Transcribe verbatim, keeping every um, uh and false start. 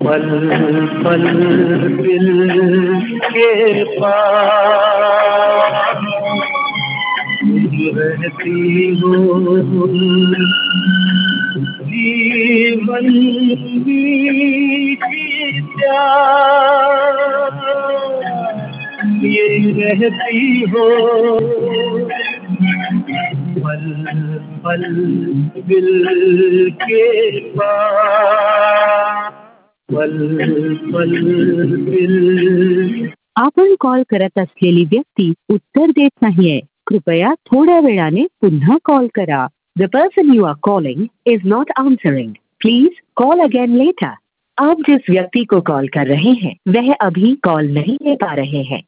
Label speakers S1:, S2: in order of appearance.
S1: पल पल दिल के पास रहती हो, जीवन की प्यास ये रहती हो, पल पल दिल के पास, पल पल दिल.
S2: आपण कॉल करत असलेली व्यक्ती उत्तर देत नाहीये. कृपया थोड्या वेळाने पुन्हा कॉल करा. The person you are calling is not answering. Please call again later. आप जिस व्यक्ति को कॉल कर रहे हैं वह अभी कॉल नहीं ले पा रहे हैं.